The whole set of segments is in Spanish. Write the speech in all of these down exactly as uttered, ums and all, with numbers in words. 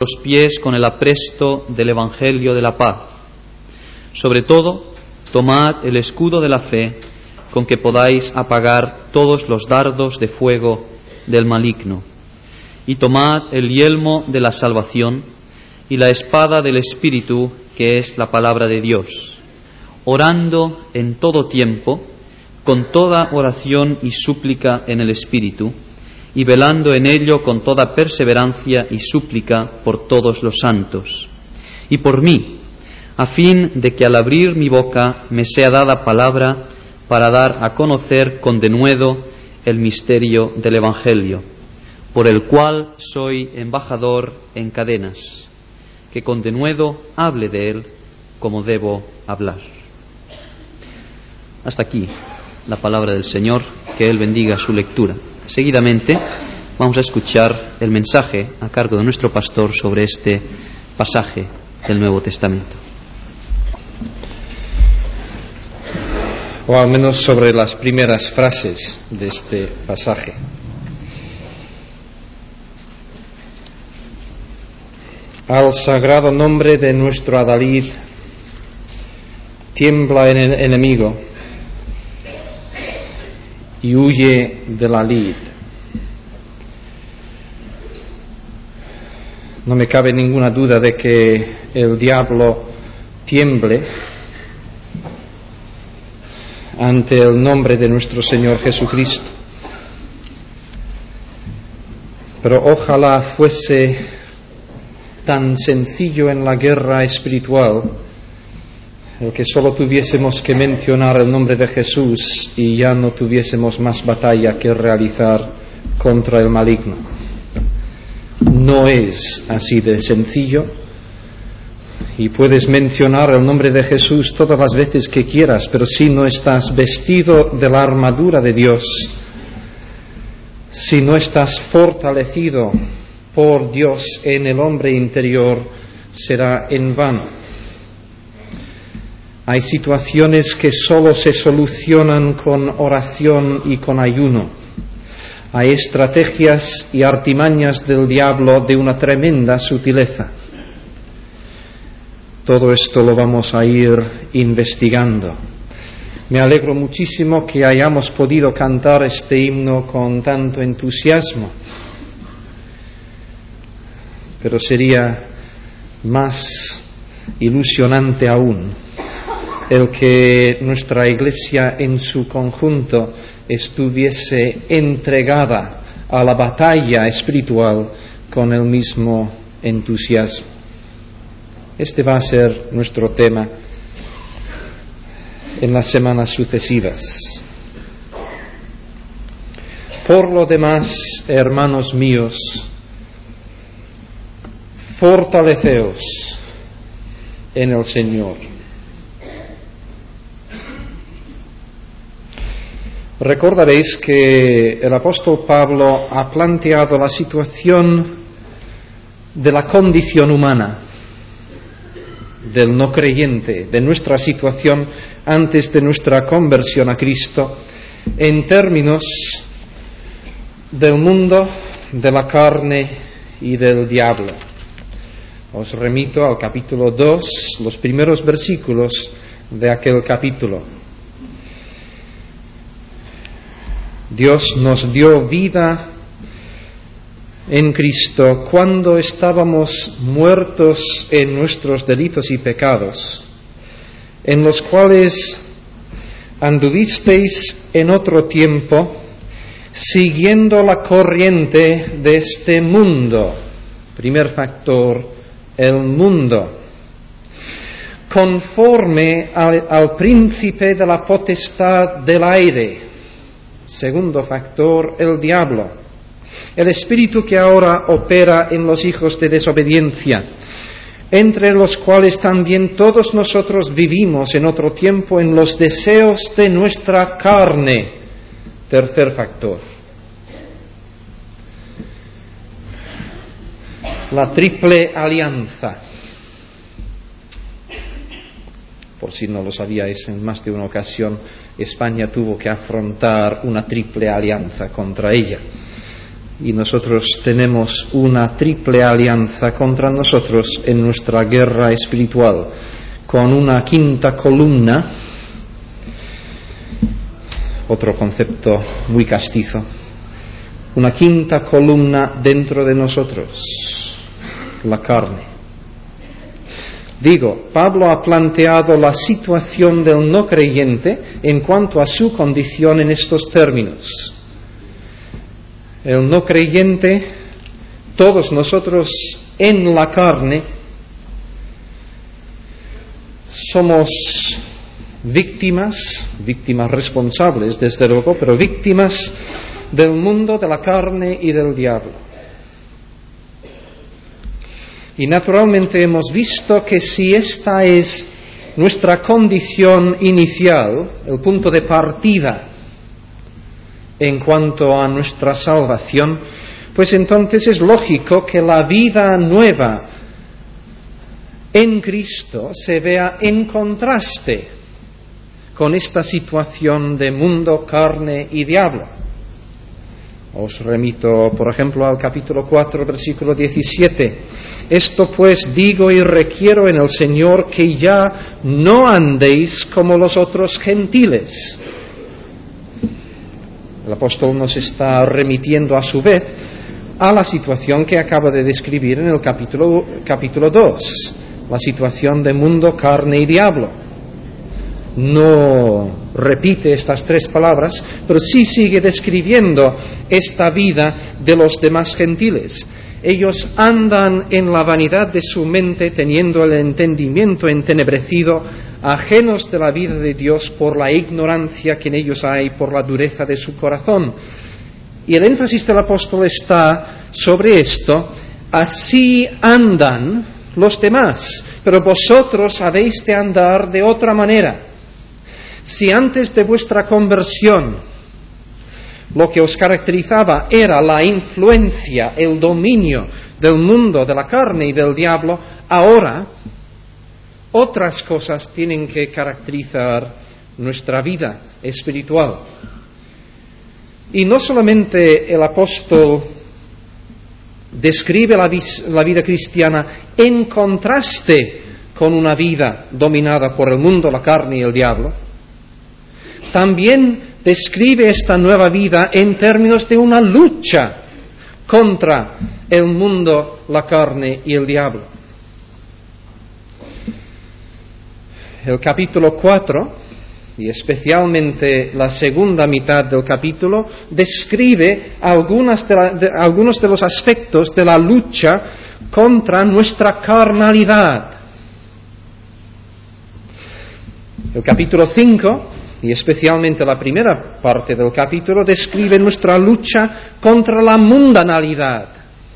los pies con el apresto del Evangelio de la paz. Sobre todo, tomad el escudo de la fe, con que podáis apagar todos los dardos de fuego del maligno. Y tomad el yelmo de la salvación y la espada del Espíritu, que es la palabra de Dios, orando en todo tiempo, con toda oración y súplica en el Espíritu, y velando en ello con toda perseverancia y súplica por todos los santos, y por mí, a fin de que al abrir mi boca me sea dada palabra para dar a conocer con denuedo el misterio del Evangelio, por el cual soy embajador en cadenas, que con denuedo hable de él como debo hablar. Hasta aquí la palabra del Señor, que Él bendiga su lectura. Seguidamente vamos a escuchar el mensaje a cargo de nuestro pastor sobre este pasaje del Nuevo Testamento. O al menos sobre las primeras frases de este pasaje. Al sagrado nombre de nuestro adalid tiembla el enemigo y huye de la lid. No me cabe ninguna duda de que el diablo tiemble ante el nombre de nuestro Señor Jesucristo. Pero ojalá fuese tan sencillo en la guerra espiritual el que solo tuviésemos que mencionar el nombre de Jesús y ya no tuviésemos más batalla que realizar contra el maligno. No es así de sencillo, y puedes mencionar el nombre de Jesús todas las veces que quieras, pero si no estás vestido de la armadura de Dios, si no estás fortalecido por Dios en el hombre interior, será en vano. Hay situaciones que solo se solucionan con oración y con ayuno. Hay estrategias y artimañas del diablo de una tremenda sutileza. Todo esto lo vamos a ir investigando. Me alegro muchísimo que hayamos podido cantar este himno con tanto entusiasmo, pero sería más ilusionante aún el que nuestra Iglesia en su conjunto estuviese entregada a la batalla espiritual con el mismo entusiasmo. Este va a ser nuestro tema en las semanas sucesivas. Por lo demás, hermanos míos, fortaleceos en el Señor. Recordaréis que el apóstol Pablo ha planteado la situación de la condición humana, del no creyente, de nuestra situación antes de nuestra conversión a Cristo, en términos del mundo, de la carne y del diablo. Os remito al capítulo dos, los primeros versículos de aquel capítulo. Dios nos dio vida en Cristo cuando estábamos muertos en nuestros delitos y pecados, en los cuales anduvisteis en otro tiempo, siguiendo la corriente de este mundo. Primer factor, el mundo. Conforme al, al príncipe de la potestad del aire. Segundo factor, el diablo. El espíritu que ahora opera en los hijos de desobediencia, entre los cuales también todos nosotros vivimos en otro tiempo en los deseos de nuestra carne. Tercer factor. La triple alianza. Por si no lo sabíais, en más de una ocasión España tuvo que afrontar una triple alianza contra ella. y nosotros tenemos una triple alianza contra nosotros en nuestra guerra espiritual, con una quinta columna, otro concepto muy castizo, una quinta columna dentro de nosotros, la carne. Digo, Pablo ha planteado la situación del no creyente en cuanto a su condición en estos términos. El no creyente, todos nosotros en la carne, somos víctimas, víctimas responsables desde luego, pero víctimas del mundo, de la carne y del diablo. Y naturalmente hemos visto que si esta es nuestra condición inicial, el punto de partida en cuanto a nuestra salvación, pues entonces es lógico que la vida nueva en Cristo se vea en contraste con esta situación de mundo, carne y diablo. Os remito, por ejemplo, al capítulo cuatro, versículo diecisiete. Esto pues digo y requiero en el Señor, que ya no andéis como los otros gentiles. El apóstol nos está remitiendo a su vez a la situación que acaba de describir en el capítulo, capítulo dos, la situación de mundo, carne y diablo. No repite estas tres palabras, pero sí sigue describiendo esta vida de los demás gentiles. Ellos andan en la vanidad de su mente, teniendo el entendimiento entenebrecido, ajenos de la vida de Dios por la ignorancia que en ellos hay, por la dureza de su corazón. Y el énfasis del apóstol está sobre esto: así andan los demás, pero vosotros habéis de andar de otra manera. Si antes de vuestra conversión lo que os caracterizaba era la influencia, el dominio del mundo, de la carne y del diablo, ahora otras cosas tienen que caracterizar nuestra vida espiritual. Y no solamente el apóstol describe la, vis- la vida cristiana en contraste con una vida dominada por el mundo, la carne y el diablo, también describe esta nueva vida en términos de una lucha contra el mundo, la carne y el diablo. El capítulo cuatro, y especialmente la segunda mitad del capítulo, describe algunas de la, de, algunos de los aspectos de la lucha contra nuestra carnalidad. El capítulo cinco, y especialmente la primera parte del capítulo, describe nuestra lucha contra la mundanalidad.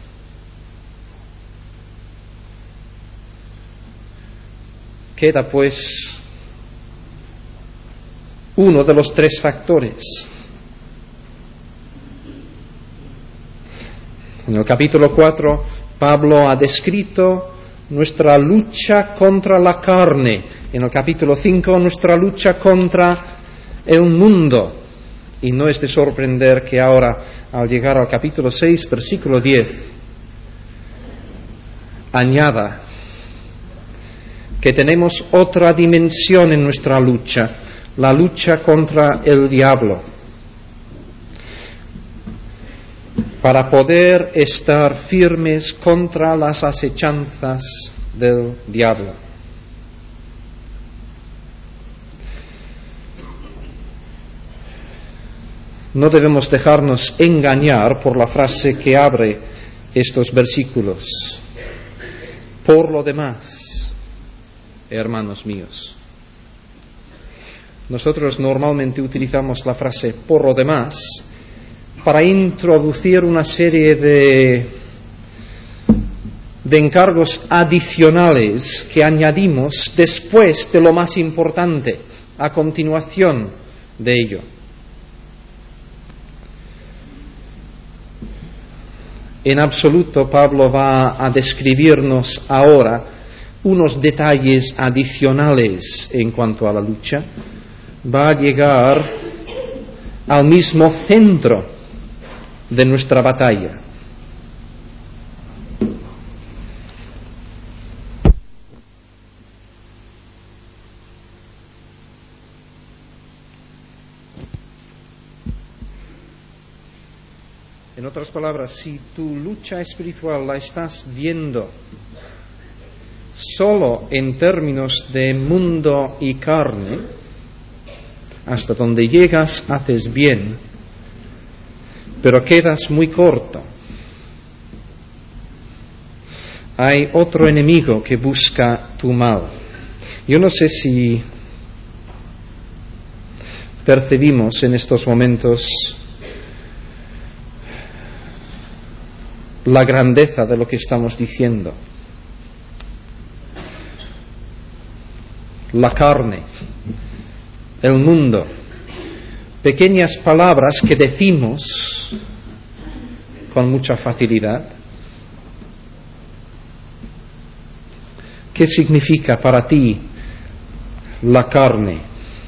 Queda pues uno de los tres factores. En el capítulo cuatro, Pablo ha descrito nuestra lucha contra la carne. En el capítulo cinco, nuestra lucha contra el mundo. Y no es de sorprender que ahora, al llegar al capítulo seis, versículo diez, añada que tenemos otra dimensión en nuestra lucha, la lucha contra el diablo, para poder estar firmes contra las acechanzas del diablo. No debemos dejarnos engañar por la frase que abre estos versículos. Por lo demás, hermanos míos. Nosotros normalmente utilizamos la frase por lo demás para introducir una serie de, de encargos adicionales que añadimos después de lo más importante, a continuación de ello. En absoluto, Pablo va a describirnos ahora unos detalles adicionales en cuanto a la lucha. Va a llegar al mismo centro de nuestra batalla. En otras palabras, si tu lucha espiritual la estás viendo solo en términos de mundo y carne, hasta donde llegas haces bien, pero quedas muy corto. Hay otro enemigo que busca tu mal. Yo no sé si percibimos en estos momentos la grandeza de lo que estamos diciendo. La carne, el mundo, pequeñas palabras que decimos con mucha facilidad. ¿Qué significa para ti la carne?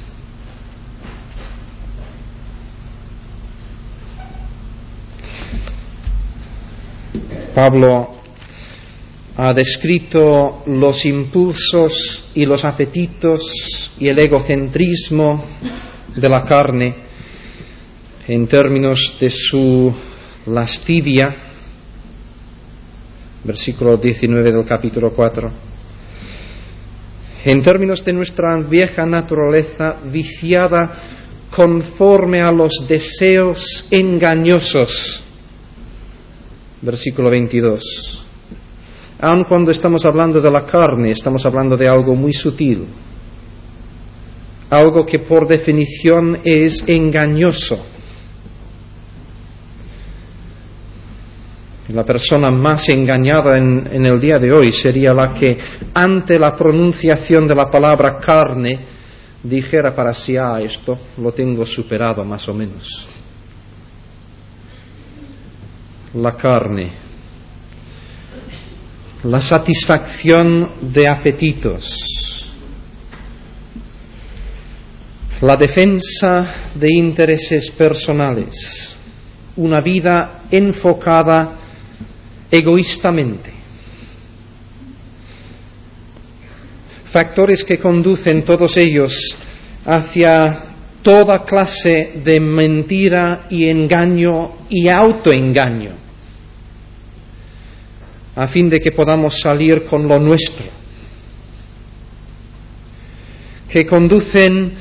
Pablo ha descrito los impulsos y los apetitos y el egocentrismo de la carne en términos de su lascivia, versículo diecinueve del capítulo cuatro, en términos de nuestra vieja naturaleza viciada conforme a los deseos engañosos, versículo veintidós. Aun cuando estamos hablando de la carne, estamos hablando de algo muy sutil, algo que por definición es engañoso. La persona más engañada en, en el día de hoy sería la que, ante la pronunciación de la palabra carne, dijera para sí: ah, esto lo tengo superado más o menos. La carne, la satisfacción de apetitos, la defensa de intereses personales, una vida enfocada egoístamente. Factores que conducen todos ellos hacia toda clase de mentira y engaño y autoengaño, a fin de que podamos salir con lo nuestro, que conducen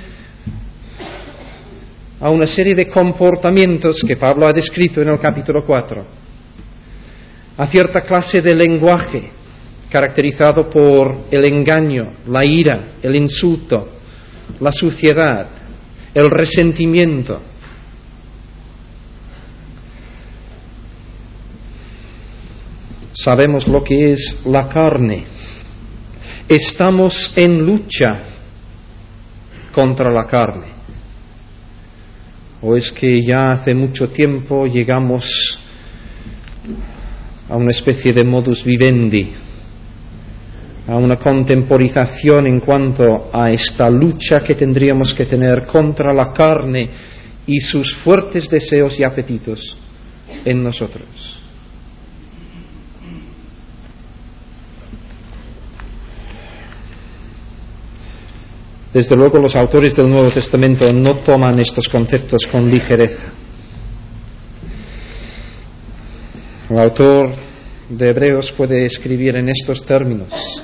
a una serie de comportamientos que Pablo ha descrito en el capítulo cuatro, a cierta clase de lenguaje caracterizado por el engaño, la ira, el insulto, la suciedad, el resentimiento. Sabemos lo que es la carne. Estamos en lucha contra la carne. ¿O es que ya hace mucho tiempo llegamos a una especie de modus vivendi, a una contemporización en cuanto a esta lucha que tendríamos que tener contra la carne y sus fuertes deseos y apetitos en nosotros? Desde luego, los autores del Nuevo Testamento no toman estos conceptos con ligereza. El autor de Hebreos puede escribir en estos términos: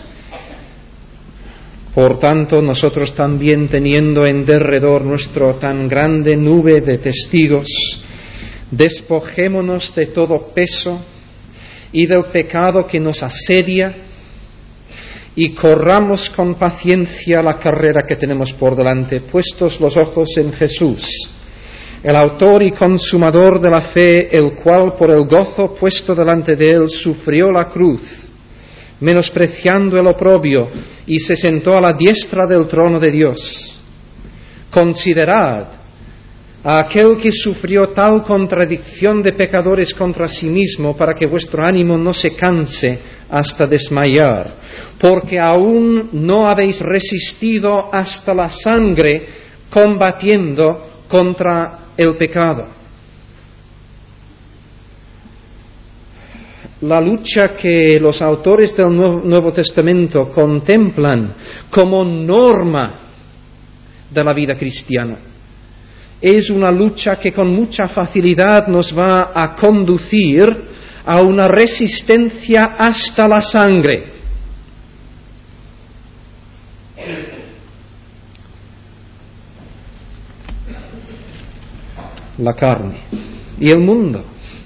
por tanto, nosotros también, teniendo en derredor nuestro tan grande nube de testigos, despojémonos de todo peso y del pecado que nos asedia, y corramos con paciencia la carrera que tenemos por delante, puestos los ojos en Jesús, el autor y consumador de la fe, el cual por el gozo puesto delante de él sufrió la cruz, menospreciando el oprobio, y se sentó a la diestra del trono de Dios. Considerad a aquel que sufrió tal contradicción de pecadores contra sí mismo, para que vuestro ánimo no se canse hasta desmayar, porque aún no habéis resistido hasta la sangre combatiendo contra el pecado. la lucha que los autores del Nuevo Testamento contemplan como norma de la vida cristiana. Es una lucha que con mucha facilidad nos va a conducir a una resistencia hasta la sangre. La carne y el mundo.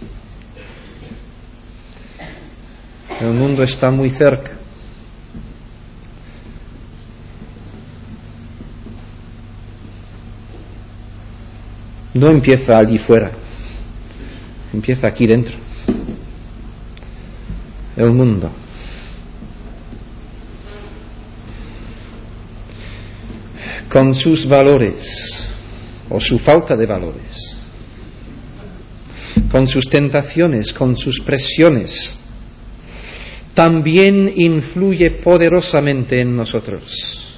El mundo está muy cerca. No empieza allí fuera, empieza aquí dentro. El mundo. Con sus valores, o su falta de valores, con sus tentaciones, con sus presiones, también influye poderosamente en nosotros.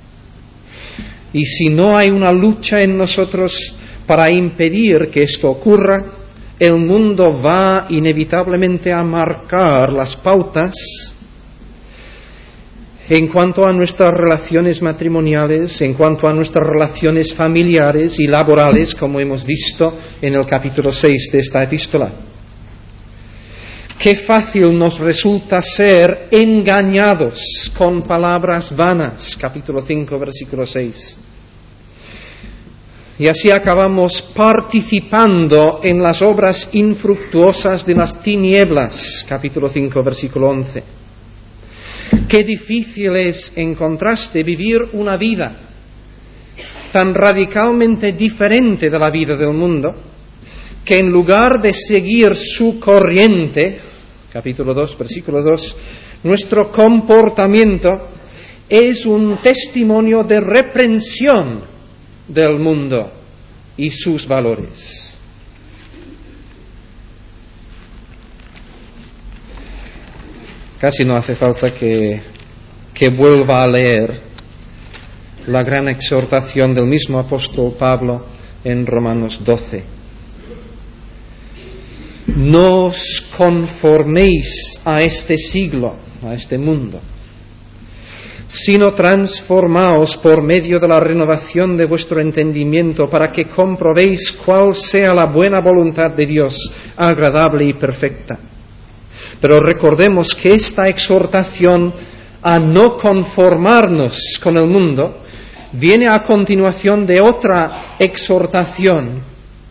Y si no hay una lucha en nosotros para impedir que esto ocurra, el mundo va inevitablemente a marcar las pautas en cuanto a nuestras relaciones matrimoniales, en cuanto a nuestras relaciones familiares y laborales, como hemos visto en el capítulo seis de esta epístola. Qué fácil nos resulta ser engañados con palabras vanas, capítulo cinco, versículo seis. Y así acabamos participando en las obras infructuosas de las tinieblas, capítulo cinco, versículo once. Qué difícil es, en contraste, vivir una vida tan radicalmente diferente de la vida del mundo, que en lugar de seguir su corriente, capítulo dos, versículo dos, nuestro comportamiento es un testimonio de reprensión del mundo y sus valores. Casi no hace falta que, que vuelva a leer la gran exhortación del mismo apóstol Pablo en Romanos doce. No os conforméis a este siglo, a este mundo, sino transformaos por medio de la renovación de vuestro entendimiento, para que comprobéis cuál sea la buena voluntad de Dios, agradable y perfecta. Pero recordemos que esta exhortación a no conformarnos con el mundo viene a continuación de otra exhortación.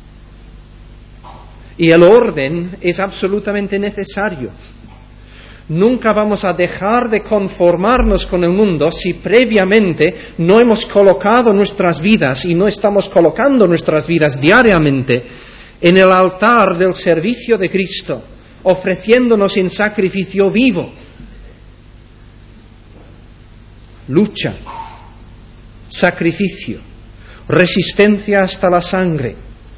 Y el orden es absolutamente necesario. Nunca vamos a dejar de conformarnos con el mundo si previamente no hemos colocado nuestras vidas y no estamos colocando nuestras vidas diariamente en el altar del servicio de Cristo, ofreciéndonos en sacrificio vivo. Lucha, sacrificio, resistencia hasta la sangre.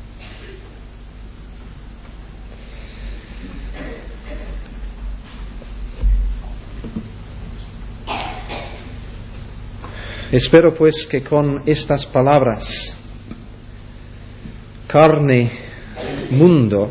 Espero pues que con estas palabras, carne, mundo,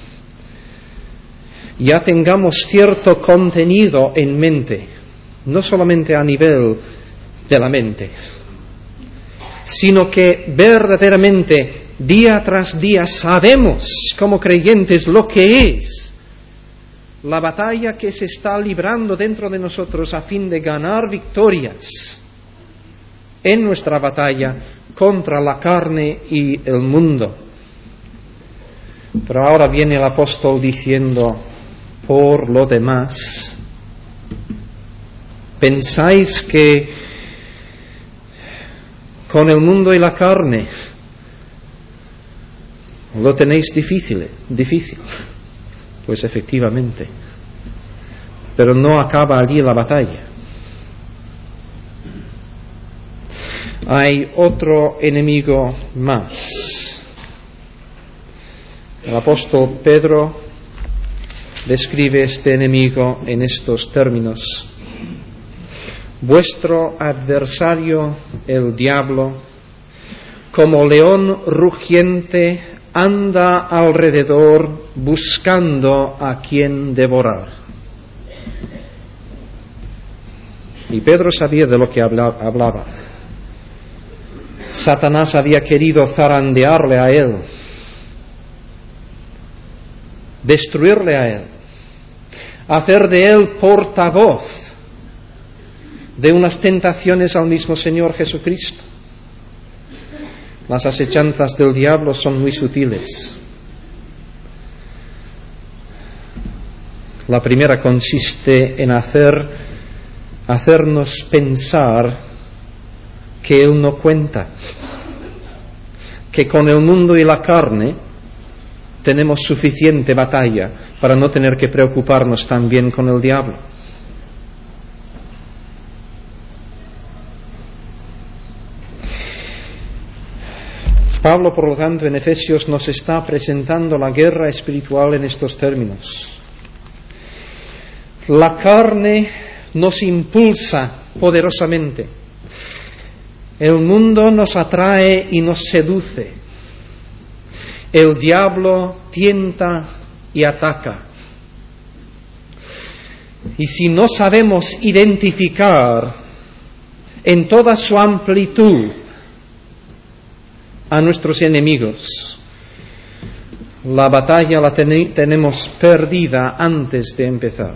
ya tengamos cierto contenido en mente, no solamente a nivel de la mente, sino que verdaderamente día tras día sabemos como creyentes lo que es la batalla que se está librando dentro de nosotros a fin de ganar victorias en nuestra batalla contra la carne y el mundo. Pero ahora viene el apóstol diciendo: por lo demás, ¿pensáis que con el mundo y la carne lo tenéis difícil? Difícil. Pues efectivamente. Pero no acaba allí la batalla. Hay otro enemigo más. El apóstol Pedro describe este enemigo en estos términos: vuestro adversario, el diablo, como león rugiente, anda alrededor buscando a quien devorar. Y Pedro sabía de lo que hablaba. Satanás había querido zarandearle a él, destruirle a él, hacer de él portavoz de unas tentaciones al mismo Señor Jesucristo. Las asechanzas del diablo son muy sutiles. La primera consiste en hacer, hacernos pensar que Él no cuenta, que con el mundo y la carne tenemos suficiente batalla para no tener que preocuparnos también con el diablo. Pablo, por lo tanto, en Efesios nos está presentando la guerra espiritual en estos términos. La carne nos impulsa poderosamente. El mundo nos atrae y nos seduce. El diablo tienta y ataca. Y si no sabemos identificar en toda su amplitud a nuestros enemigos, la batalla la ten- tenemos perdida antes de empezar.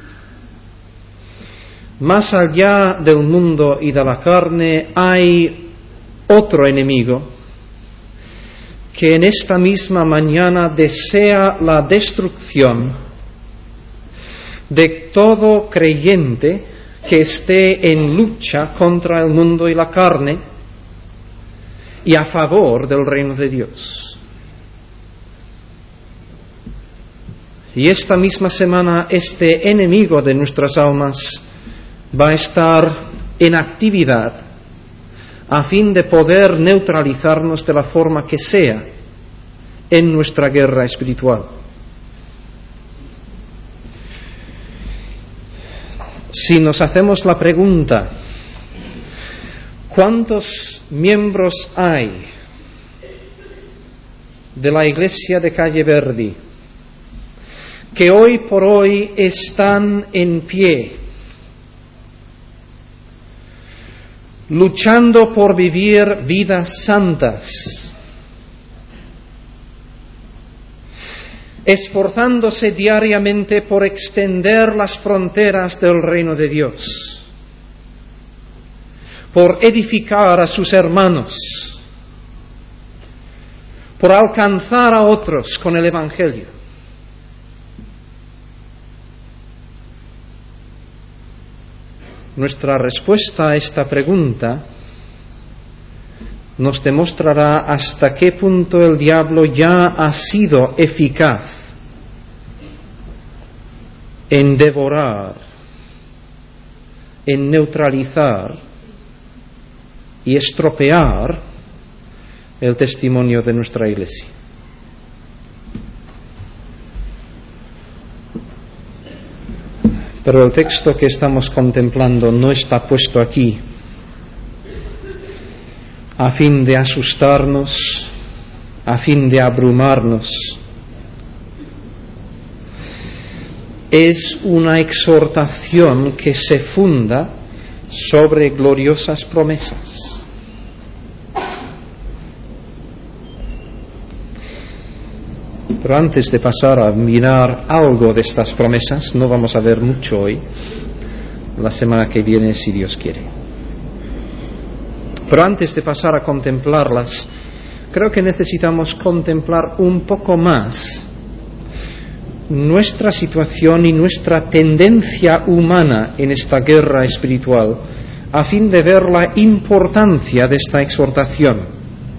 Más allá del mundo y de la carne hay otro enemigo que en esta misma mañana desea la destrucción de todo creyente que esté en lucha contra el mundo y la carne y a favor del reino de Dios. Y esta misma semana este enemigo de nuestras almas va a estar en actividad a fin de poder neutralizarnos de la forma que sea en nuestra guerra espiritual. Si nos hacemos la pregunta, ¿cuántos miembros hay de la iglesia de Calle Verdi que hoy por hoy están en pie, luchando por vivir vidas santas, esforzándose diariamente por extender las fronteras del reino de Dios, por edificar a sus hermanos, por alcanzar a otros con el Evangelio? Nuestra respuesta a esta pregunta nos demostrará hasta qué punto el diablo ya ha sido eficaz en devorar, en neutralizar y estropear el testimonio de nuestra iglesia. Pero el texto que estamos contemplando no está puesto aquí a fin de asustarnos, a fin de abrumarnos. Es una exhortación que se funda sobre gloriosas promesas. Pero antes de pasar a mirar algo de estas promesas, no vamos a ver mucho hoy, la semana que viene si Dios quiere. Pero antes de pasar a contemplarlas, creo que necesitamos contemplar un poco más nuestra situación y nuestra tendencia humana en esta guerra espiritual, a fin de ver la importancia de esta exhortación.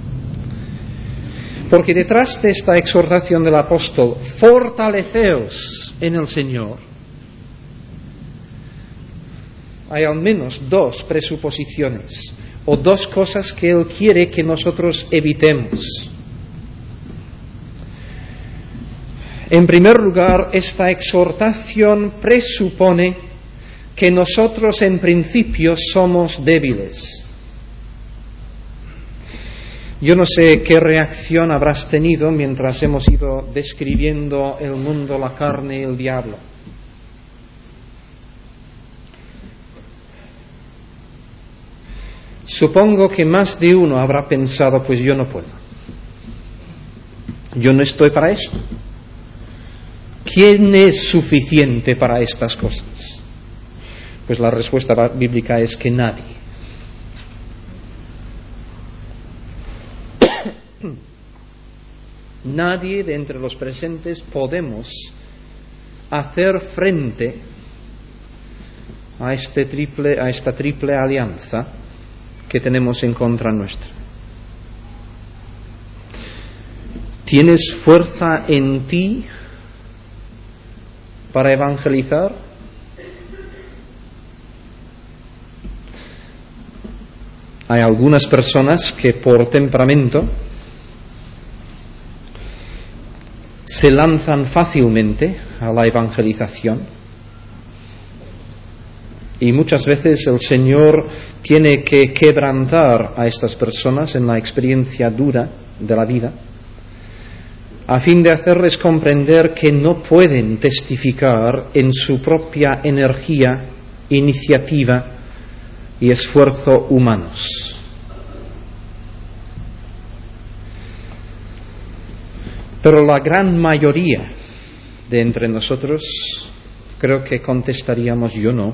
Porque detrás de esta exhortación del apóstol, fortaleceos en el Señor, hay al menos dos presuposiciones o dos cosas que Él quiere que nosotros evitemos. En primer lugar, esta exhortación presupone que nosotros en principio somos débiles. Yo no sé qué reacción habrás tenido mientras hemos ido describiendo el mundo, la carne y el diablo. Supongo que más de uno habrá pensado, pues yo no puedo. Yo no estoy para esto. ¿Quién es suficiente para estas cosas? Pues la respuesta bíblica es que nadie. Nadie de entre los presentes podemos hacer frente a, este triple, a esta triple alianza que tenemos en contra nuestra. ¿Tienes fuerza en ti para evangelizar? Hay algunas personas que por temperamento se lanzan fácilmente a la evangelización y muchas veces el Señor tiene que quebrantar a estas personas en la experiencia dura de la vida a fin de hacerles comprender que no pueden testificar en su propia energía, iniciativa y esfuerzo humanos. Pero la gran mayoría de entre nosotros creo que contestaríamos yo no.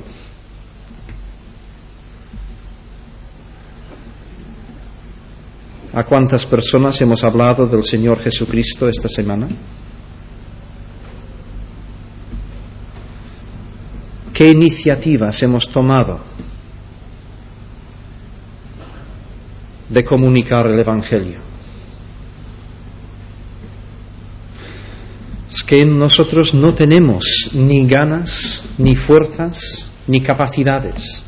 ¿A cuántas personas hemos hablado del Señor Jesucristo esta semana? ¿Qué iniciativas hemos tomado de comunicar el Evangelio? Es que nosotros no tenemos ni ganas, ni fuerzas, ni capacidades.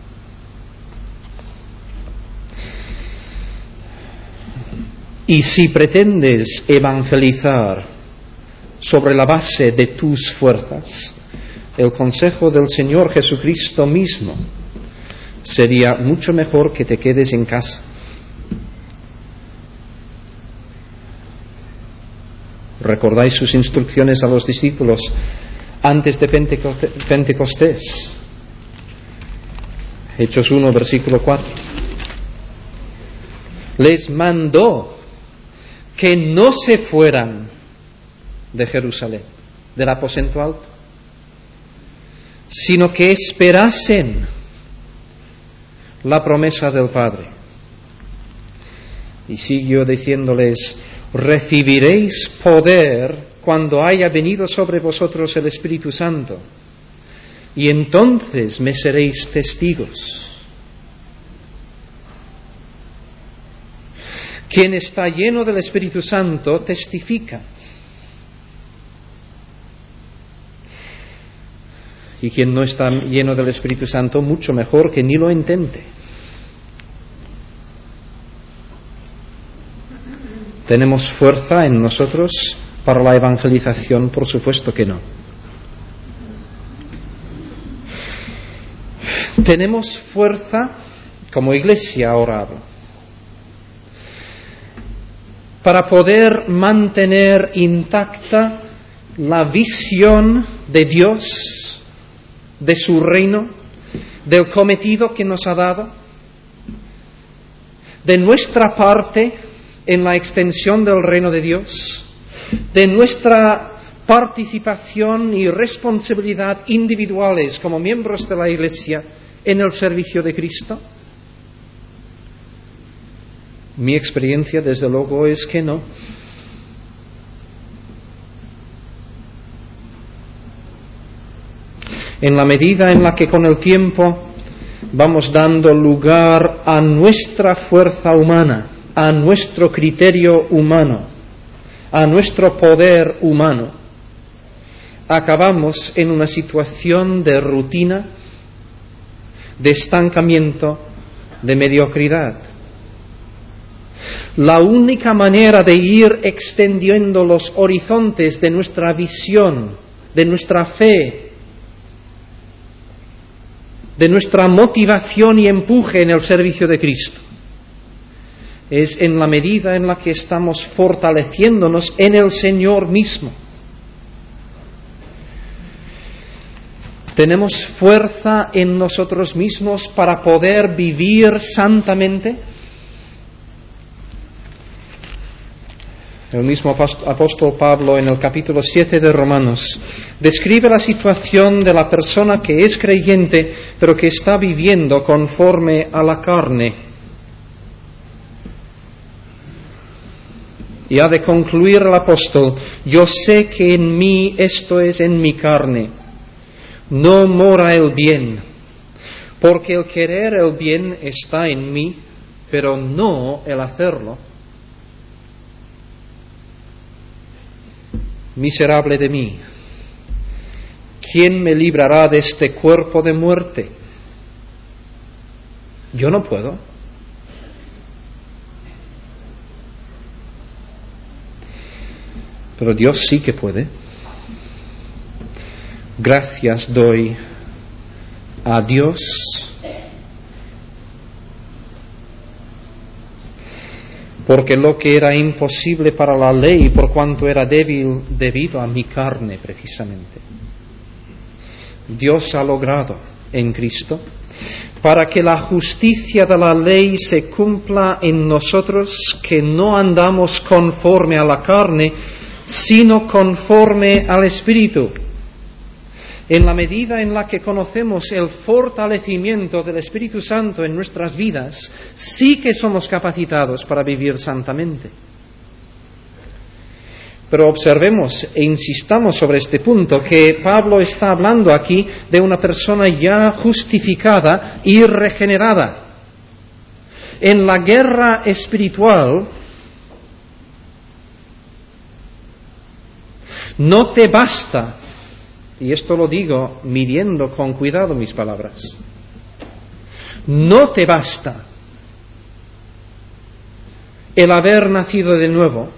Y si pretendes evangelizar sobre la base de tus fuerzas, el consejo del Señor Jesucristo mismo sería mucho mejor que te quedes en casa. ¿Recordáis sus instrucciones a los discípulos antes de Pentecostés? Hechos uno, versículo cuatro. Les mandó que no se fueran de Jerusalén, del aposento alto, sino que esperasen la promesa del Padre. Y siguió diciéndoles: recibiréis poder cuando haya venido sobre vosotros el Espíritu Santo, y entonces me seréis testigos. Quien está lleno del Espíritu Santo testifica. Y quien no está lleno del Espíritu Santo, mucho mejor que ni lo intente. ¿Tenemos fuerza en nosotros para la evangelización? Por supuesto que no. ¿Tenemos fuerza como iglesia ahora para poder mantener intacta la visión de Dios, de su reino, del cometido que nos ha dado, de nuestra parte en la extensión del reino de Dios, de nuestra participación y responsabilidad individuales como miembros de la Iglesia en el servicio de Cristo? Mi experiencia, desde luego, es que no. En la medida en la que con el tiempo vamos dando lugar a nuestra fuerza humana, a nuestro criterio humano, a nuestro poder humano, acabamos en una situación de rutina, de estancamiento, de mediocridad. La única manera de ir extendiendo los horizontes de nuestra visión, de nuestra fe, de nuestra motivación y empuje en el servicio de Cristo, es en la medida en la que estamos fortaleciéndonos en el Señor mismo. ¿Tenemos fuerza en nosotros mismos para poder vivir santamente? El mismo apóstol Pablo en el capítulo siete de Romanos describe la situación de la persona que es creyente pero que está viviendo conforme a la carne. Y ha de concluir el apóstol: yo sé que en mí, esto es en mi carne, no mora el bien, porque el querer el bien está en mí, pero no el hacerlo. Miserable de mí, ¿quién me librará de este cuerpo de muerte? Yo no puedo. Pero Dios sí que puede. Gracias doy a Dios porque lo que era imposible para la ley, por cuanto era débil debido a mi carne precisamente, Dios ha logrado en Cristo, para que la justicia de la ley se cumpla en nosotros, que no andamos conforme a la carne, sino conforme al Espíritu. En la medida en la que conocemos el fortalecimiento del Espíritu Santo en nuestras vidas, sí que somos capacitados para vivir santamente. Pero observemos e insistamos sobre este punto, que Pablo está hablando aquí de una persona ya justificada y regenerada. En la guerra espiritual no te basta, y esto lo digo midiendo con cuidado mis palabras, no te basta el haber nacido de nuevo,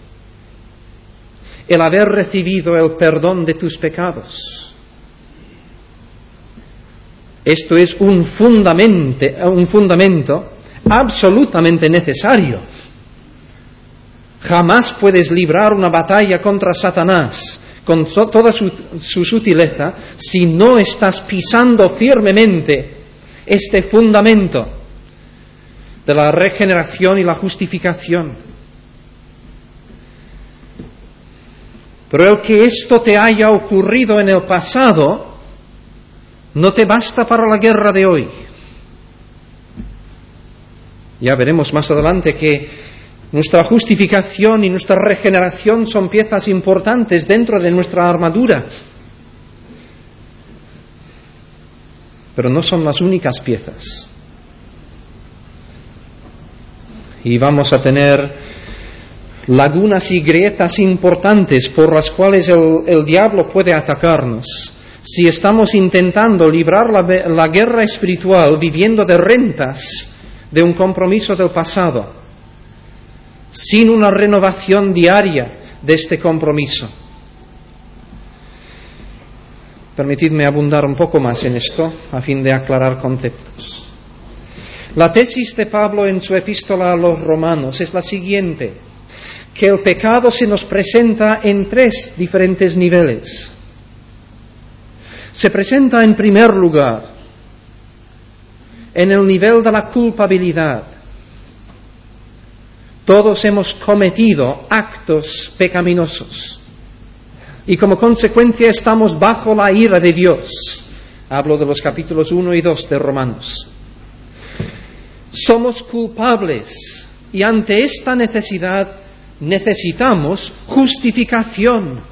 el haber recibido el perdón de tus pecados. Esto es un fundamento, un fundamento absolutamente necesario. Jamás puedes librar una batalla contra Satanás con so, toda su, su sutileza si no estás pisando firmemente este fundamento de la regeneración y la justificación. Pero el que esto te haya ocurrido en el pasado no te basta para la guerra de hoy. Ya veremos más adelante que nuestra justificación y nuestra regeneración son piezas importantes dentro de nuestra armadura, pero no son las únicas piezas. Y vamos a tener lagunas y grietas importantes por las cuales el, el diablo puede atacarnos si estamos intentando librar la, la guerra espiritual viviendo de rentas de un compromiso del pasado, sin una renovación diaria de este compromiso. Permitidme abundar un poco más en esto a fin de aclarar conceptos. La tesis de Pablo en su epístola a los romanos es la siguiente: que el pecado se nos presenta en tres diferentes niveles. Se presenta en primer lugar en el nivel de la culpabilidad. Todos hemos cometido actos pecaminosos y como consecuencia estamos bajo la ira de Dios. Hablo de los capítulos uno y dos de Romanos. Somos culpables y ante esta necesidad necesitamos justificación.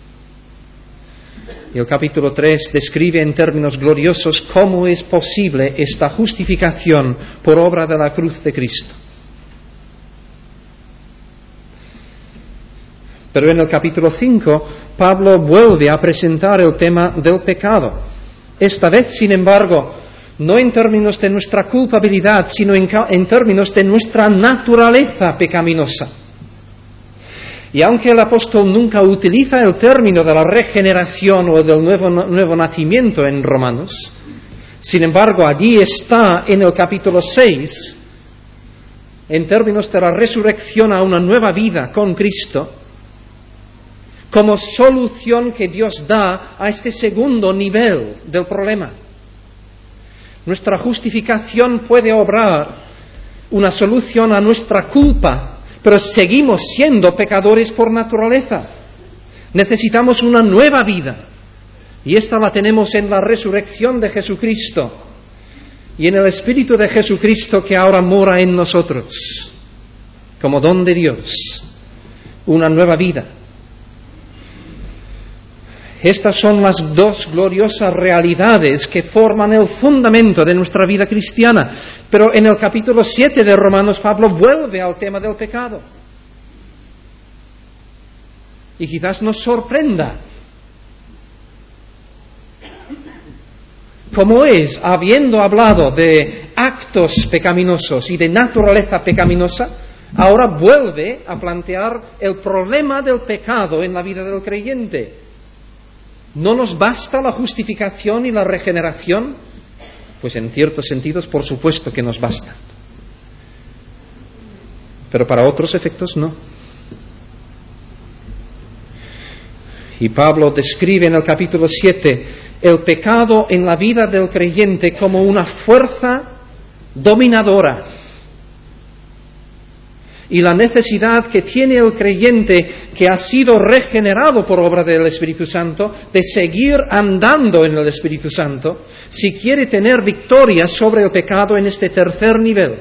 Y el capítulo tres describe en términos gloriosos cómo es posible esta justificación por obra de la cruz de Cristo. Pero en el capítulo cinco, Pablo vuelve a presentar el tema del pecado. Esta vez, sin embargo, no en términos de nuestra culpabilidad, sino en, en términos de nuestra naturaleza pecaminosa. Y aunque el apóstol nunca utiliza el término de la regeneración o del nuevo, nuevo nacimiento en Romanos, sin embargo, allí está en el capítulo seis en términos de la resurrección a una nueva vida con Cristo, como solución que Dios da a este segundo nivel del problema. Nuestra justificación puede obrar una solución a nuestra culpa, pero seguimos siendo pecadores por naturaleza. Necesitamos una nueva vida, y esta la tenemos en la resurrección de Jesucristo y en el Espíritu de Jesucristo que ahora mora en nosotros, como don de Dios, una nueva vida. Estas son las dos gloriosas realidades que forman el fundamento de nuestra vida cristiana. Pero en el capítulo siete de Romanos, Pablo vuelve al tema del pecado. Y quizás nos sorprenda. ¿Cómo es, habiendo hablado de actos pecaminosos y de naturaleza pecaminosa, ahora vuelve a plantear el problema del pecado en la vida del creyente? ¿No nos basta la justificación y la regeneración? Pues en ciertos sentidos, por supuesto que nos basta. Pero para otros efectos no. Y Pablo describe en el capítulo siete el pecado en la vida del creyente como una fuerza dominadora. Y la necesidad que tiene el creyente que ha sido regenerado por obra del Espíritu Santo de seguir andando en el Espíritu Santo si quiere tener victoria sobre el pecado en este tercer nivel.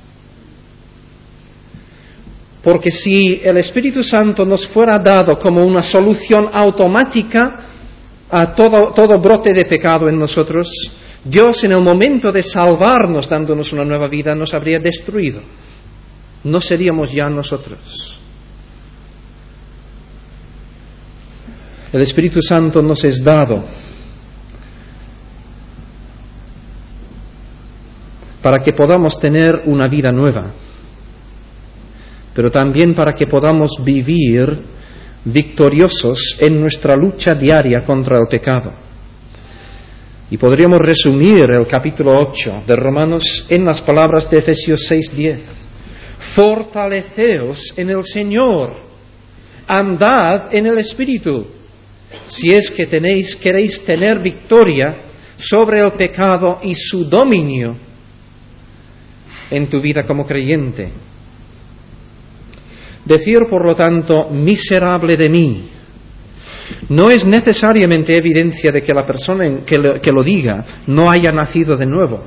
Porque si el Espíritu Santo nos fuera dado como una solución automática a todo, todo brote de pecado en nosotros, Dios en el momento de salvarnos dándonos una nueva vida nos habría destruido. No seríamos ya nosotros. El Espíritu Santo nos es dado para que podamos tener una vida nueva, pero también para que podamos vivir victoriosos en nuestra lucha diaria contra el pecado. Y podríamos resumir el capítulo ocho de Romanos en las palabras de Efesios seis diez. Fortaleceos en el Señor, andad en el Espíritu, si es que tenéis, queréis tener victoria sobre el pecado y su dominio en tu vida como creyente. Decir, por lo tanto, miserable de mí, no es necesariamente evidencia de que la persona que lo, que lo diga no haya nacido de nuevo.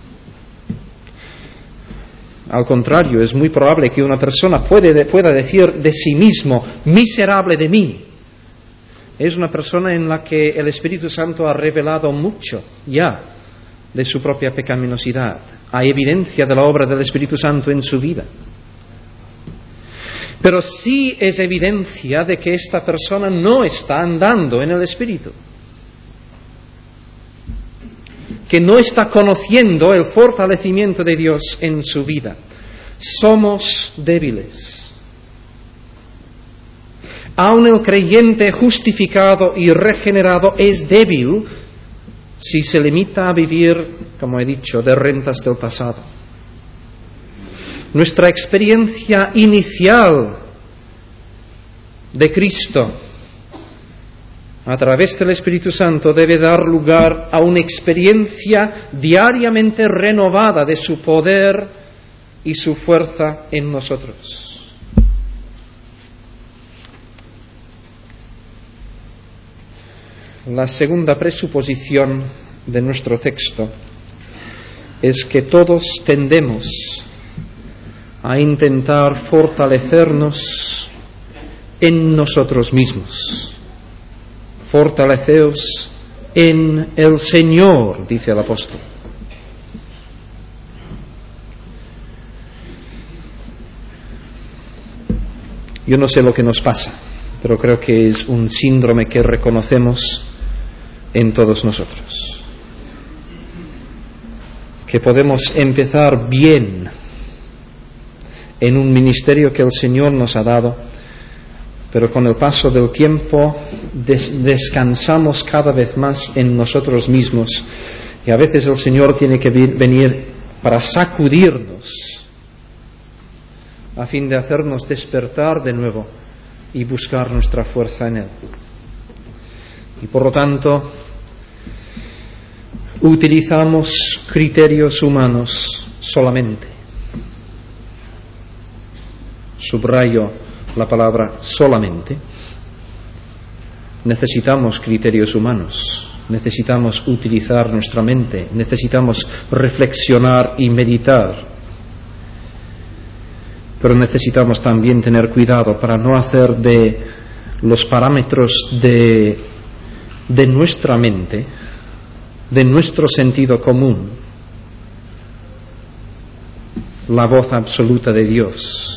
Al contrario, es muy probable que una persona puede, pueda decir de sí mismo, miserable de mí. Es una persona en la que el Espíritu Santo ha revelado mucho ya de su propia pecaminosidad. Hay evidencia de la obra del Espíritu Santo en su vida. Pero sí es evidencia de que esta persona no está andando en el Espíritu, que no está conociendo el fortalecimiento de Dios en su vida. Somos débiles. Aun el creyente justificado y regenerado es débil si se limita a vivir, como he dicho, de rentas del pasado. Nuestra experiencia inicial de Cristo a través del Espíritu Santo debe dar lugar a una experiencia diariamente renovada de su poder y su fuerza en nosotros. La segunda presuposición de nuestro texto es que todos tendemos a intentar fortalecernos en nosotros mismos. Fortaleceos en el Señor, dice el apóstol. Yo no sé lo que nos pasa, pero creo que es un síndrome que reconocemos en todos nosotros. Que podemos empezar bien en un ministerio que el Señor nos ha dado, pero con el paso del tiempo des- descansamos cada vez más en nosotros mismos, y a veces el Señor tiene que vi- venir para sacudirnos a fin de hacernos despertar de nuevo y buscar nuestra fuerza en Él. Y por lo tanto, utilizamos criterios humanos solamente. Subrayo la palabra solamente. Necesitamos criterios humanos, necesitamos utilizar nuestra mente, necesitamos reflexionar y meditar. Pero necesitamos también tener cuidado para no hacer de los parámetros de, de nuestra mente, de nuestro sentido común, la voz absoluta de Dios.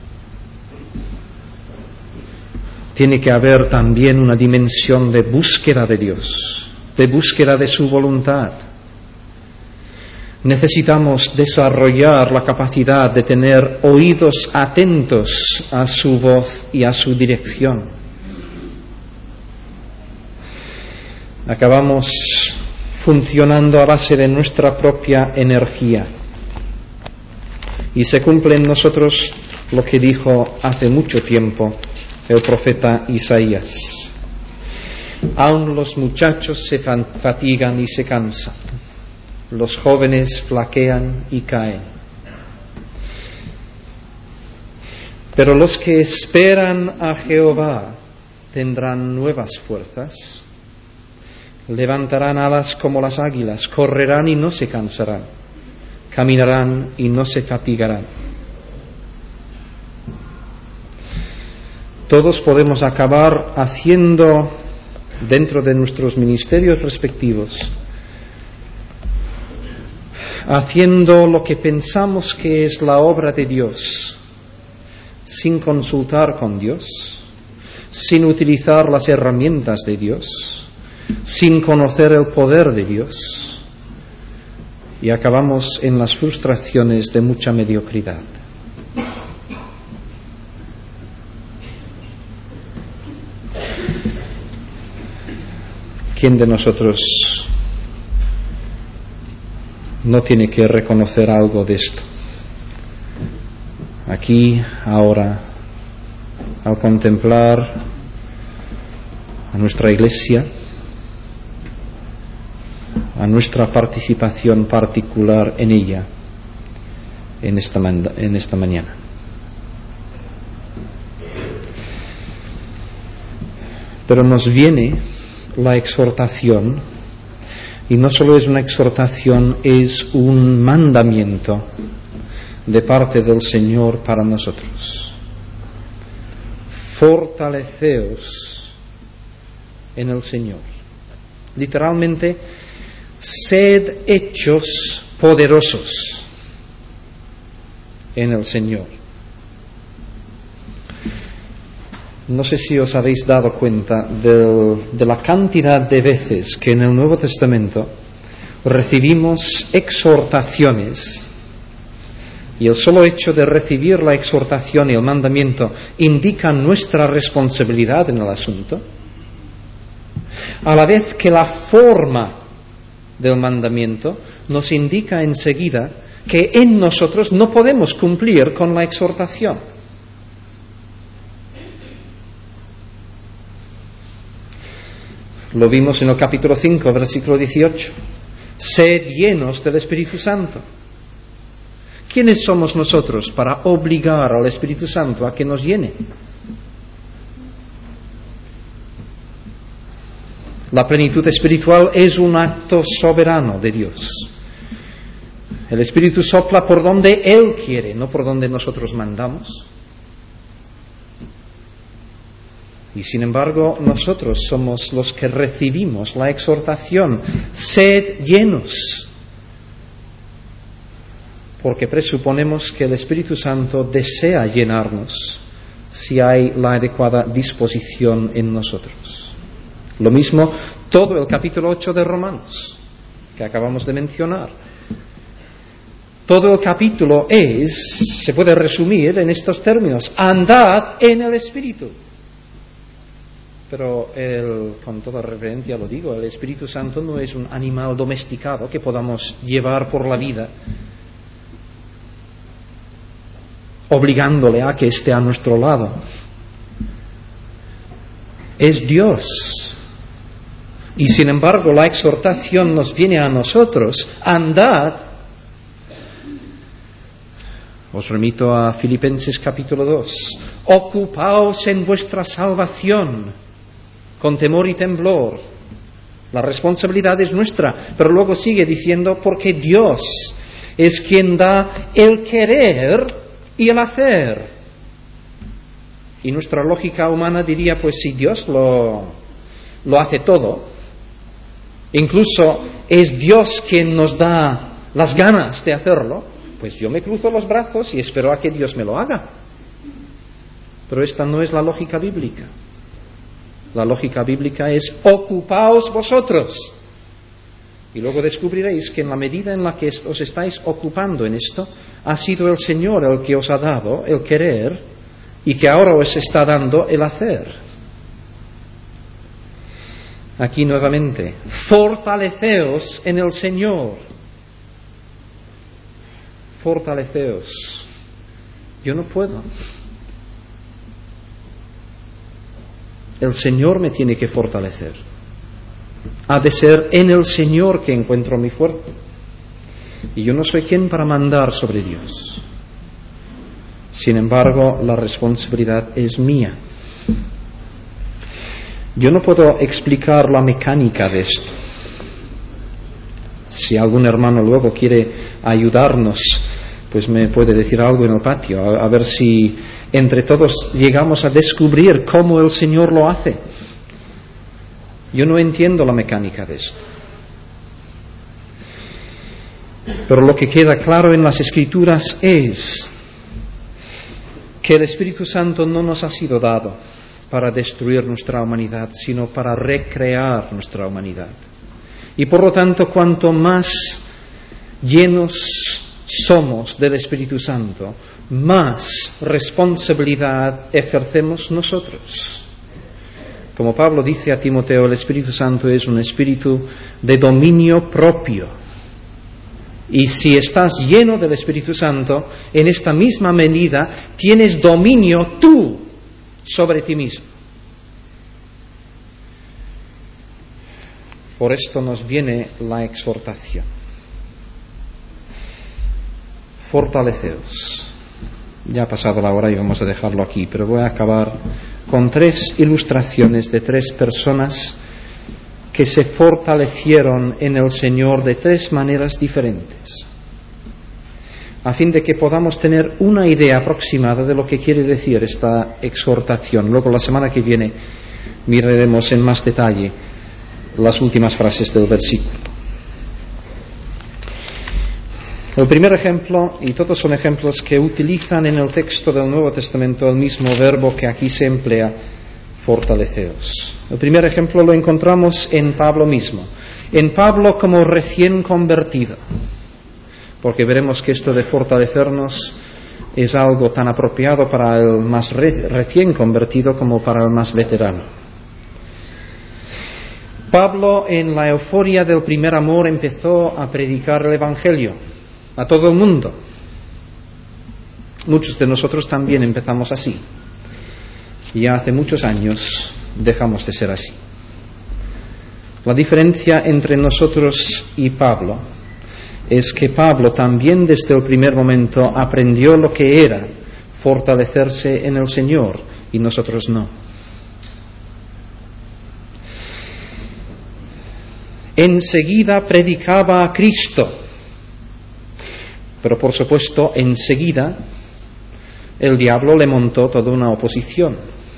Tiene que haber también una dimensión de búsqueda de Dios, de búsqueda de su voluntad. Necesitamos desarrollar la capacidad de tener oídos atentos a su voz y a su dirección. Acabamos funcionando a base de nuestra propia energía. Y se cumple en nosotros lo que dijo hace mucho tiempo el profeta Isaías. Aun los muchachos se fatigan y se cansan. Los jóvenes flaquean y caen. Pero los que esperan a Jehová tendrán nuevas fuerzas. Levantarán alas como las águilas, correrán y no se cansarán, caminarán y no se fatigarán. Todos podemos acabar haciendo dentro de nuestros ministerios respectivos, haciendo lo que pensamos que es la obra de Dios, sin consultar con Dios, sin utilizar las herramientas de Dios, sin conocer el poder de Dios, y acabamos en las frustraciones de mucha mediocridad. ¿Quién de nosotros no tiene que reconocer algo de esto? Aquí, ahora, al contemplar a nuestra iglesia, a nuestra participación particular en ella, en esta, en esta mañana. Pero nos viene la exhortación, y no solo es una exhortación, es un mandamiento de parte del Señor para nosotros. Fortaleceos en el Señor. Literalmente, sed hechos poderosos en el Señor. No sé si os habéis dado cuenta de, de la cantidad de veces que en el Nuevo Testamento recibimos exhortaciones, y el solo hecho de recibir la exhortación y el mandamiento indica nuestra responsabilidad en el asunto, a la vez que la forma del mandamiento nos indica enseguida que en nosotros no podemos cumplir con la exhortación. Lo vimos en el capítulo cinco, versículo dieciocho. Sed llenos del Espíritu Santo. ¿Quiénes somos nosotros para obligar al Espíritu Santo a que nos llene? La plenitud espiritual es un acto soberano de Dios. El Espíritu sopla por donde Él quiere, no por donde nosotros mandamos. Y sin embargo, nosotros somos los que recibimos la exhortación, sed llenos, porque presuponemos que el Espíritu Santo desea llenarnos si hay la adecuada disposición en nosotros. Lo mismo todo el capítulo ocho de Romanos, que acabamos de mencionar. Todo el capítulo es, se puede resumir en estos términos: andad en el Espíritu. Pero el, con toda reverencia lo digo, el Espíritu Santo no es un animal domesticado que podamos llevar por la vida. obligándole a que esté a nuestro lado. Es Dios. Y sin embargo la exhortación nos viene a nosotros: andad. Os remito a Filipenses capítulo dos. Ocupaos en vuestra salvación con temor y temblor. La responsabilidad es nuestra, pero luego sigue diciendo: porque Dios es quien da el querer y el hacer. Y nuestra lógica humana diría: pues si Dios lo, lo hace todo, incluso es Dios quien nos da las ganas de hacerlo, pues yo me cruzo los brazos y espero a que Dios me lo haga. Pero esta no es la lógica bíblica. La lógica bíblica es: ocupaos vosotros. Y luego descubriréis que en la medida en la que os estáis ocupando en esto, ha sido el Señor el que os ha dado el querer y que ahora os está dando el hacer. Aquí nuevamente: fortaleceos en el Señor. Fortaleceos. Yo no puedo. El Señor me tiene que fortalecer. Ha de ser en el Señor que encuentro mi fuerza. Y yo no soy quien para mandar sobre Dios. Sin embargo, la responsabilidad es mía. Yo no puedo explicar la mecánica de esto. Si algún hermano luego quiere ayudarnos, pues me puede decir algo en el patio, a, a ver si entre todos llegamos a descubrir cómo el Señor lo hace. Yo no entiendo la mecánica de esto. Pero lo que queda claro en las Escrituras es que el Espíritu Santo no nos ha sido dado para destruir nuestra humanidad, sino para recrear nuestra humanidad. Y por lo tanto, cuanto más llenos somos del Espíritu Santo, más responsabilidad ejercemos nosotros. Como Pablo dice a Timoteo, el Espíritu Santo es un espíritu de dominio propio. Y si estás lleno del Espíritu Santo, en esta misma medida tienes dominio tú sobre ti mismo. Por esto nos viene la exhortación. Fortaleceos. Ya ha pasado la hora y vamos a dejarlo aquí, pero voy a acabar con tres ilustraciones de tres personas que se fortalecieron en el Señor de tres maneras diferentes, a fin de que podamos tener una idea aproximada de lo que quiere decir esta exhortación. Luego, la semana que viene, miraremos en más detalle las últimas frases del versículo. El primer ejemplo, y todos son ejemplos que utilizan en el texto del Nuevo Testamento el mismo verbo que aquí se emplea, fortaleceos. El primer ejemplo lo encontramos en Pablo mismo, en Pablo como recién convertido, porque veremos que esto de fortalecernos es algo tan apropiado para el más re- recién convertido como para el más veterano. Pablo, en la euforia del primer amor, empezó a predicar el Evangelio a todo el mundo. Muchos de nosotros también empezamos así. Y ya hace muchos años dejamos de ser así. La diferencia entre nosotros y Pablo es que Pablo también desde el primer momento aprendió lo que era fortalecerse en el Señor y nosotros no. Enseguida predicaba a Cristo. Pero por supuesto, enseguida el diablo le montó toda una oposición.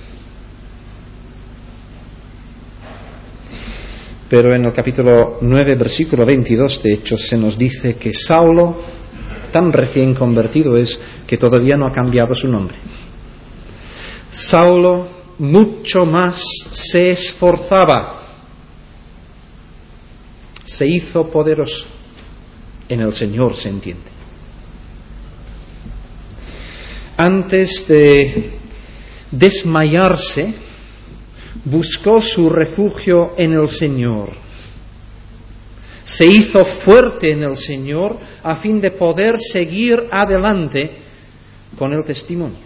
Pero en el capítulo nueve, versículo veintidós, de hecho, se nos dice que Saulo, tan recién convertido es que todavía no ha cambiado su nombre. Saulo mucho más se esforzaba, se hizo poderoso en el Señor, se entiende. Antes de desmayarse, buscó su refugio en el Señor. Se hizo fuerte en el Señor a fin de poder seguir adelante con el testimonio.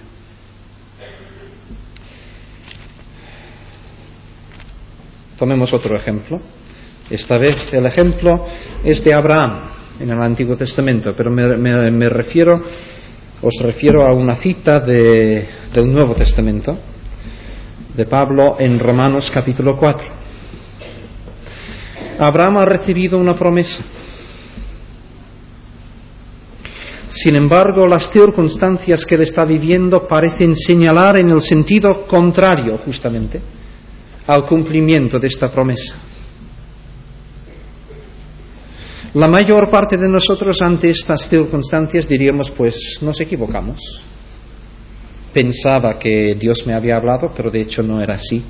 Tomemos otro ejemplo. Esta vez el ejemplo es de Abraham en el Antiguo Testamento, pero me, me, me refiero, os refiero a una cita de, del Nuevo Testamento, de Pablo en Romanos capítulo cuatro. Abraham ha recibido una promesa. Sin embargo, las circunstancias que él está viviendo parecen señalar en el sentido contrario, justamente, al cumplimiento de esta promesa. La mayor parte de nosotros ante estas circunstancias diríamos, pues nos equivocamos. Pensaba que Dios me había hablado, pero de hecho no era así.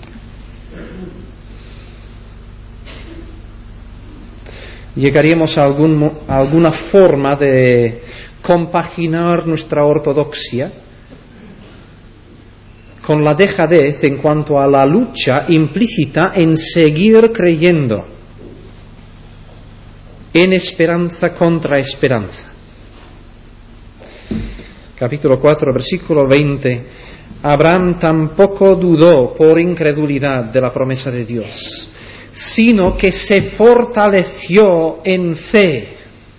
Llegaríamos a, algún, a alguna forma de compaginar nuestra ortodoxia con la dejadez en cuanto a la lucha implícita en seguir creyendo en esperanza contra esperanza. Capítulo cuatro, versículo veinte. Abraham tampoco dudó por incredulidad de la promesa de Dios, sino que se fortaleció en fe,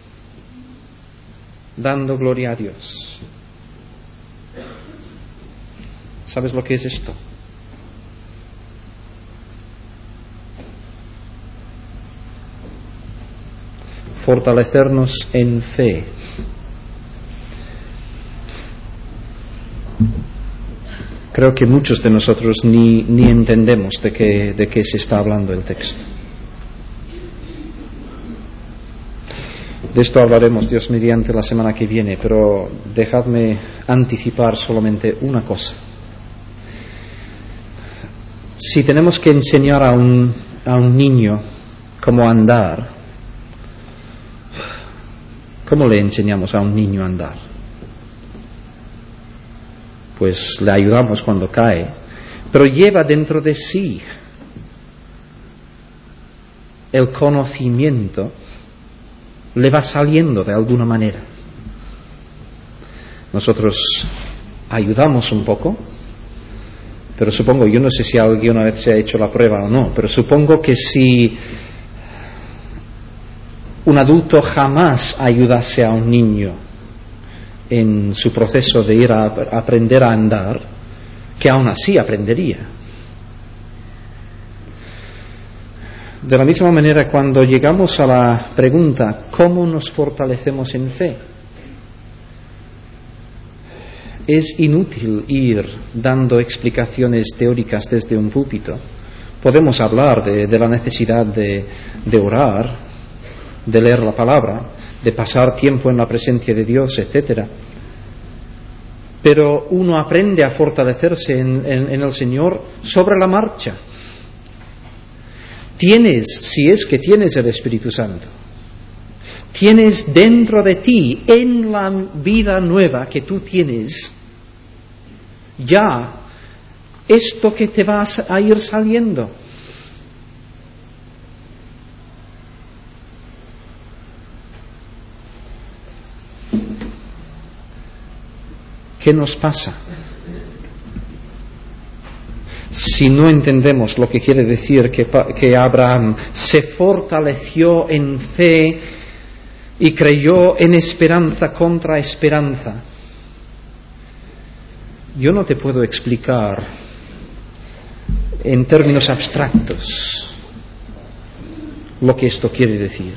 dando gloria a Dios. ¿Sabes lo que es esto? Fortalecernos en fe. Creo que muchos de nosotros ni, ni entendemos de qué, de qué se está hablando el texto. De esto hablaremos, Dios mediante, la semana que viene, pero dejadme anticipar solamente una cosa. Si tenemos que enseñar a un, a un niño cómo andar, ¿cómo le enseñamos a un niño a andar? Pues le ayudamos cuando cae, pero lleva dentro de sí el conocimiento, le va saliendo de alguna manera. Nosotros ayudamos un poco, pero supongo, yo no sé si alguna vez se ha hecho la prueba o no, pero supongo que si un adulto jamás ayudase a un niño en su proceso de ir a aprender a andar, que aún así aprendería. De la misma manera, cuando llegamos a la pregunta ¿cómo nos fortalecemos en fe?, es inútil ir dando explicaciones teóricas desde un púlpito. Podemos hablar de, de la necesidad de, de orar, de leer la palabra, de pasar tiempo en la presencia de Dios, etcétera. Pero uno aprende a fortalecerse en, en, en el Señor sobre la marcha. Tienes, si es que tienes el Espíritu Santo, tienes dentro de ti, en la vida nueva que tú tienes, ya esto que te vas a ir saliendo. ¿Qué nos pasa si no entendemos lo que quiere decir que, que Abraham se fortaleció en fe y creyó en esperanza contra esperanza? Yo no te puedo explicar en términos abstractos lo que esto quiere decir.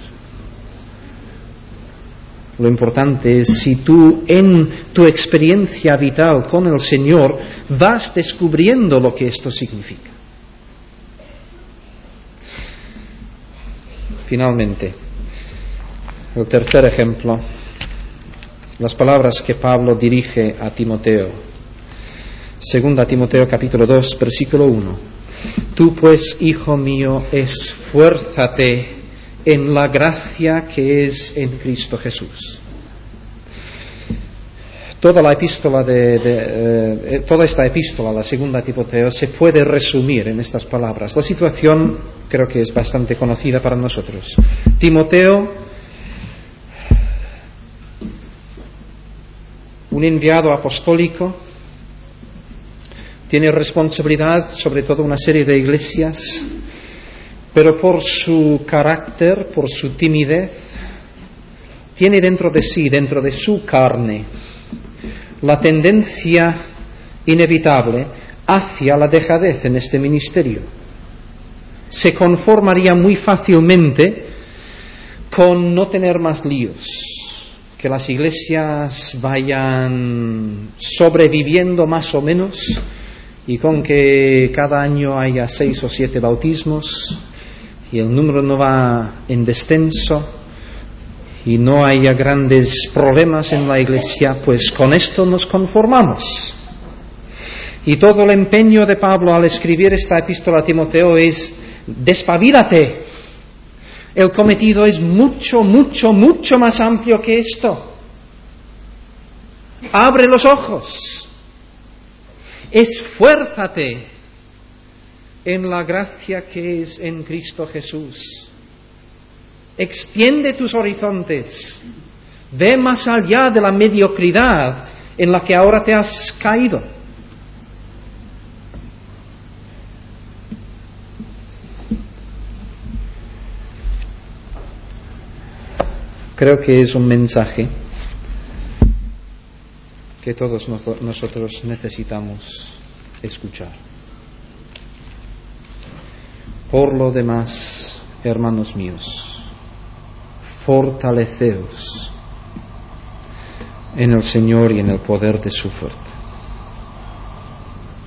Lo importante es si tú en tu experiencia vital con el Señor vas descubriendo lo que esto significa. Finalmente, el tercer ejemplo, las palabras que Pablo dirige a Timoteo. Segunda Timoteo capítulo dos, versículo uno. Tú pues, hijo mío, esfuérzate en la gracia que es en Cristo Jesús. Toda la epístola de, de eh, toda esta epístola, la segunda a Timoteo, se puede resumir en estas palabras. La situación creo que es bastante conocida para nosotros. Timoteo un enviado apostólico, tiene responsabilidad sobre toda una serie de iglesias, pero por su carácter, por su timidez, tiene dentro de sí, dentro de su carne, la tendencia inevitable hacia la dejadez en este ministerio. Se conformaría muy fácilmente con no tener más líos, que las iglesias vayan sobreviviendo más o menos y con que cada año haya seis o siete bautismos y el número no va en descenso y no haya grandes problemas en la iglesia, pues con esto nos conformamos. Y todo el empeño de Pablo al escribir esta epístola a Timoteo es: despabilate. El cometido es mucho, mucho, mucho más amplio que esto. Abre los ojos. Esfuérzate en la gracia que es en Cristo Jesús. Extiende tus horizontes. Ve más allá de la mediocridad en la que ahora te has caído. Creo que es un mensaje que todos nosotros necesitamos escuchar. Por lo demás, hermanos míos, fortaleceos en el Señor y en el poder de su fuerza.